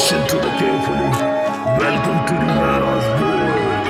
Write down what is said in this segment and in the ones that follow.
Listen to the carefully. Welcome to the Maya's world.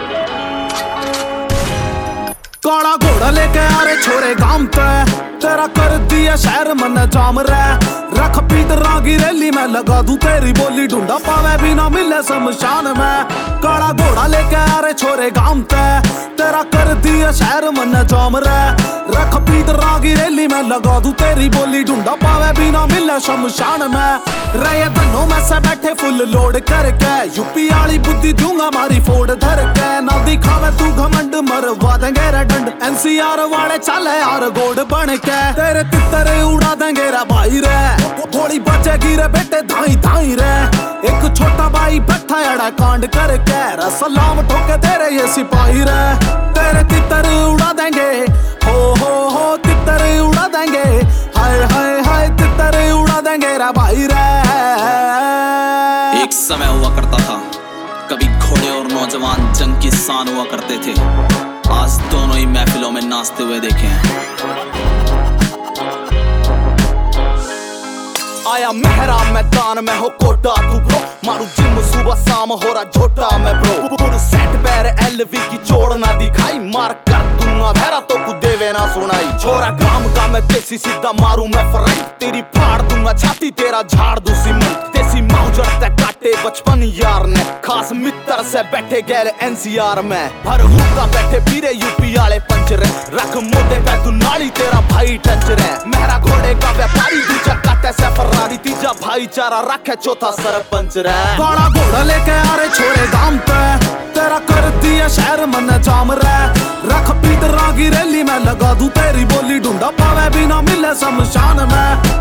काला घोड़ा लेके आ रहे छोरे गांव पे, तेरा कर दिया शहर मन जाम रहा। रख पीत रागी रैली में लगा दूं तेरी बोली, ढूंढा पावे भी ना मिले शमशान में। काला घोड़ा लेके आ रहे छोरे गांव पे, तेरा कर दिया शहर मन जाम रहा। रख पीत रागी रैली में लगा दूं तेरी बोली, ढूंढा पावे भी ना मिले शमशान में। रहे धनों में से बैठे फुल लोड करके, यूपी वाली बुद्धि दूंगा मारी फोड़ धर के। ना दिखावे तू घमंड मरवा देंगे रे डंड, NCR वाले चले यार गोड बन के। तेरे तितर उड़ा देंगे रे भाई रे, गोली बचेगी रे बेटे धाई धाई रे। एक छोटा भाई बैठा अड़ा कांड करके, सलाम ठोके तेरे ये सिपाही रे। तेरे तितर उड़ा देंगे, हो तितर उड़ा देंगे, हाय हाय हाय तितर उड़ा देंगे रे भाई रे। एक समय हुआ करता था, कभी घोड़े और नौजवान जंग की शान हुआ करते थे। आज दोनों ही महफिलों में नाचते हुए देखे हैं। आया मेहरा मैदान में हो कोटा तू ब्रो, मारू जिम सुबह शाम हो रहा झोटा में ब्रो। पूरे सेट पैर LV की जोड़ ना दिखाई, मार कर दूंगा भेरा तो कुछ देवे ना सुनाई। छोरा काम का मैं देसी सीधा मारू मैं फ्राई, तेरी फाड़ दूंगा छाती तेरा झाड़ दूं सीमेंट। देसी माउजर ते काटे बचपन यार ने, खास मित्र से बैठे गए NCR में। भर हुक्का बैठे पीरे यूपी वाले पंचरे, रख मोटे पे तू नाली तेरा भाई टंचरे। मेहरा घोड़े का व्यापारी दूजा काटे से फरारी, तीजा भाईचारा रखे चौथा सरपंच रे। काला घोड़ा लेके आ रहे छोरे गांव पे, तेरा कर दिया शहर मन जाम रे। रख पीत रागी रैली में लगा दूं तेरी बोली, ढूंढा पावे भी ना मिले शमशान में।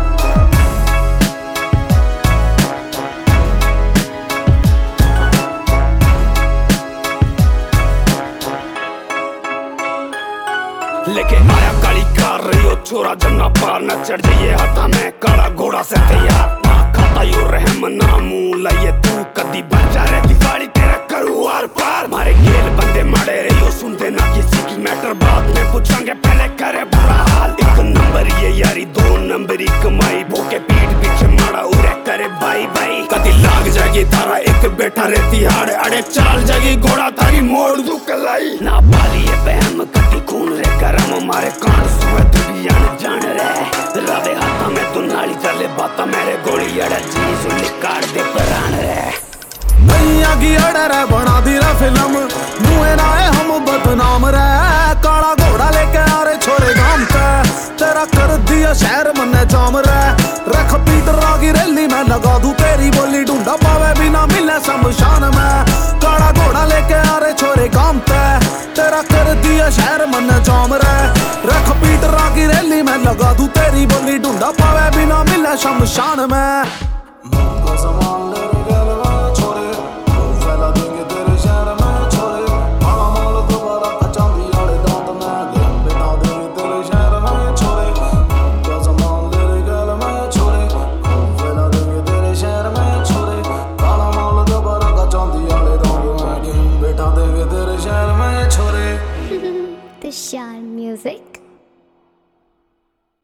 लेके माया काली कार रही हो छोरा, जंगा पार न चढ़ जाइए हाथा में काला घोड़ा से तैयार। ना खाता यू रहम ना मुंह लाइए, तू कदी बचा रे दिवाली तेरा करू आर पार। मारे गेल बंदे मारे रही हो, सुनते ना किसी की मैटर, बाद में पूछांगे पहले करे बुरा हाल। एक नंबर ये यारी, दो नंबरी कमाई, भूखे पीठ पीछे मारा उरे करे भाई भाई। कदी लाग जाएगी तारा एक बैठा रे तिहाड़, अड़े चाल जाएगी घोड़ा थारी मोड़ दू कलाई। ना पाली है बहम कदी खून रे गरम, मारे कान सुए दुनिया न जान रे। रवे हाथा में तू नाली चले बाता मेरे गोली अड़े जी सुनी काट दे प्राण रे। नैया की अड़े रे बना दी रे फिल्म, मुँह ना है हम बदनाम रे। काला घोड़ा लेके आ रहे छोरे गांव पे, तेरा कर दिया शहर मन जाम रे। रख पीत रागी रैली में लगा दूं तेरी बोली, ढूंढा पावे भी ना मिले शमशान में। काला घोड़ा लेके आ रहे छोरे गांव पे, तेरा कर दिया शहर मन जाम रे। रख पीत रागी रैली में लगा दूं तेरी बोली, ढूंढा पावे भी ना मिले शमशान में।